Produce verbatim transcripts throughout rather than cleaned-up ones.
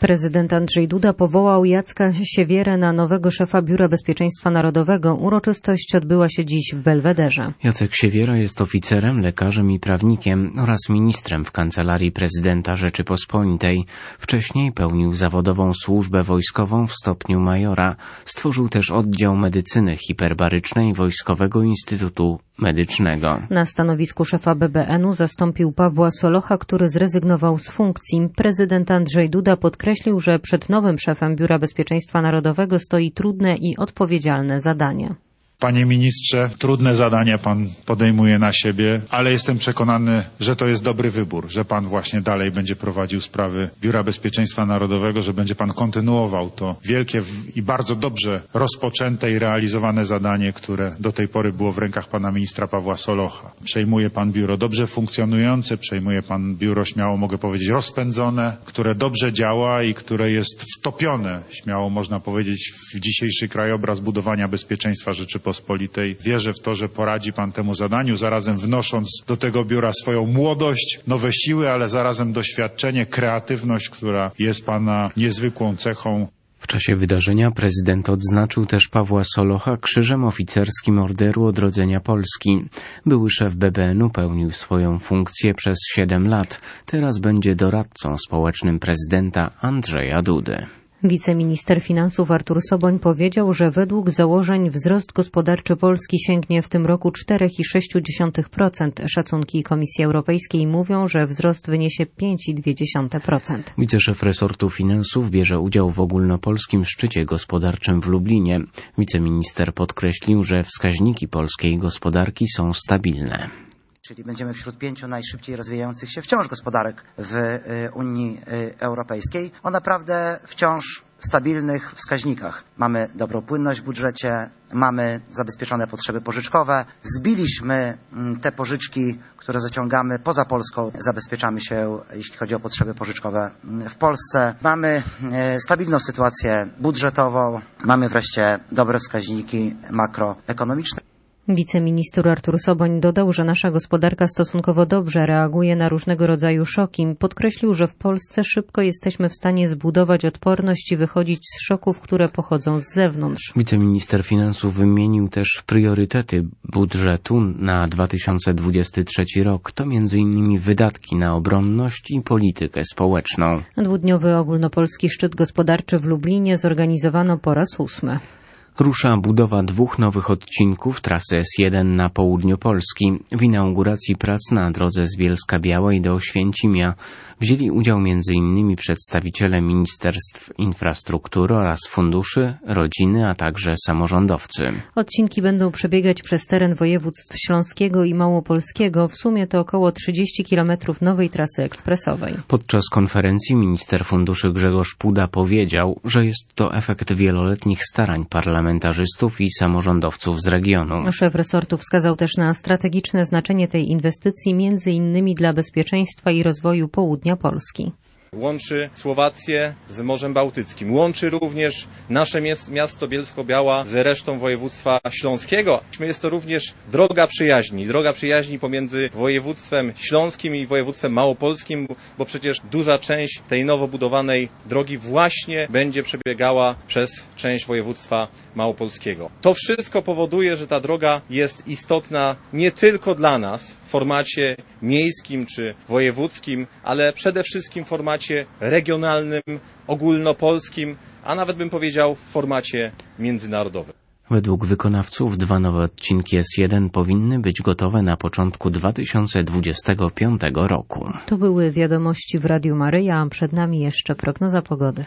Prezydent Andrzej Duda powołał Jacka Siewierę na nowego szefa Biura Bezpieczeństwa Narodowego. Uroczystość odbyła się dziś w Belwederze. Jacek Siewiera jest oficerem, lekarzem i prawnikiem oraz ministrem w Kancelarii Prezydenta Rzeczypospolitej. Wcześniej pełnił zawodową służbę wojskową w stopniu majora. Stworzył też oddział medycyny hiperbarycznej Wojskowego Instytutu Medycznego. Na stanowisku szefa B B N u zastąpił Pawła Solocha, który zrezygnował z funkcji. Prezydent Andrzej Duda podkreślił, że przed nowym szefem Biura Bezpieczeństwa Narodowego stoi trudne i odpowiedzialne zadanie. Panie ministrze, trudne zadania pan podejmuje na siebie, ale jestem przekonany, że to jest dobry wybór, że pan właśnie dalej będzie prowadził sprawy Biura Bezpieczeństwa Narodowego, że będzie pan kontynuował to wielkie i bardzo dobrze rozpoczęte i realizowane zadanie, które do tej pory było w rękach pana ministra Pawła Solocha. Przejmuje pan biuro dobrze funkcjonujące, przejmuje pan biuro, śmiało mogę powiedzieć, rozpędzone, które dobrze działa i które jest wtopione, śmiało można powiedzieć, w dzisiejszy krajobraz budowania bezpieczeństwa Rzeczypospolitej. Wierzę w to, że poradzi pan temu zadaniu, zarazem wnosząc do tego biura swoją młodość, nowe siły, ale zarazem doświadczenie, kreatywność, która jest pana niezwykłą cechą. W czasie wydarzenia prezydent odznaczył też Pawła Solocha Krzyżem Oficerskim Orderu Odrodzenia Polski. Były szef B B N u pełnił swoją funkcję przez siedem lat. Teraz będzie doradcą społecznym prezydenta Andrzeja Dudy. Wiceminister finansów Artur Soboń powiedział, że według założeń wzrost gospodarczy Polski sięgnie w tym roku cztery przecinek sześć procent. Szacunki Komisji Europejskiej mówią, że wzrost wyniesie pięć przecinek dwa procent. Wiceszef resortu finansów bierze udział w ogólnopolskim szczycie gospodarczym w Lublinie. Wiceminister podkreślił, że wskaźniki polskiej gospodarki są stabilne. Czyli będziemy wśród pięciu najszybciej rozwijających się wciąż gospodarek w Unii Europejskiej o naprawdę wciąż stabilnych wskaźnikach. Mamy dobrą płynność w budżecie, mamy zabezpieczone potrzeby pożyczkowe, zbiliśmy te pożyczki, które zaciągamy poza Polską, zabezpieczamy się, jeśli chodzi o potrzeby pożyczkowe w Polsce. Mamy stabilną sytuację budżetową, mamy wreszcie dobre wskaźniki makroekonomiczne. Wiceminister Artur Soboń dodał, że nasza gospodarka stosunkowo dobrze reaguje na różnego rodzaju szoki. Podkreślił, że w Polsce szybko jesteśmy w stanie zbudować odporność i wychodzić z szoków, które pochodzą z zewnątrz. Wiceminister finansów wymienił też priorytety budżetu na dwa tysiące dwudziesty trzeci rok. To między innymi wydatki na obronność i politykę społeczną. Dwudniowy ogólnopolski szczyt gospodarczy w Lublinie zorganizowano po raz ósmy. Rusza budowa dwóch nowych odcinków trasy S jeden na południu Polski. W inauguracji prac na drodze z Bielska-Białej do Oświęcimia wzięli udział między innymi przedstawiciele Ministerstw Infrastruktury oraz Funduszy, Rodziny, a także samorządowcy. Odcinki będą przebiegać przez teren województw śląskiego i małopolskiego. W sumie to około trzydzieści kilometrów nowej trasy ekspresowej. Podczas konferencji minister funduszy Grzegorz Puda powiedział, że jest to efekt wieloletnich starań parlamentarzystów i samorządowców z regionu. Szef resortu wskazał też na strategiczne znaczenie tej inwestycji, między innymi dla bezpieczeństwa i rozwoju południa Polski. Łączy Słowację z Morzem Bałtyckim. Łączy również nasze miasto Bielsko-Biała z resztą województwa śląskiego. Jest to również droga przyjaźni. Droga przyjaźni pomiędzy województwem śląskim i województwem małopolskim, bo przecież duża część tej nowo budowanej drogi właśnie będzie przebiegała przez część województwa małopolskiego. To wszystko powoduje, że ta droga jest istotna nie tylko dla nas w formacie miejskim czy wojewódzkim, ale przede wszystkim w formacie regionalnym, ogólnopolskim, a nawet bym powiedział w formacie międzynarodowym. Według wykonawców dwa nowe odcinki S jeden powinny być gotowe na początku dwa tysiące dwudziestego piątego roku. To były wiadomości w Radiu Maryja, a przed nami jeszcze prognoza pogody.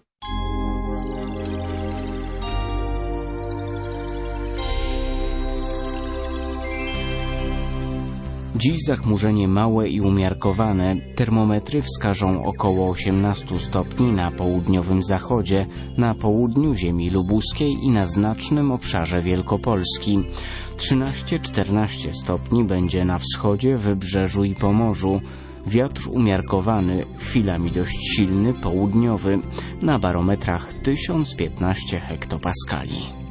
Dziś zachmurzenie małe i umiarkowane. Termometry wskażą około osiemnaście stopni na południowym zachodzie, na południu ziemi lubuskiej i na znacznym obszarze Wielkopolski. trzynaście czternaście stopni będzie na wschodzie, Wybrzeżu i Pomorzu. Wiatr umiarkowany, chwilami dość silny, południowy. Na barometrach tysiąc piętnaście hektopaskali.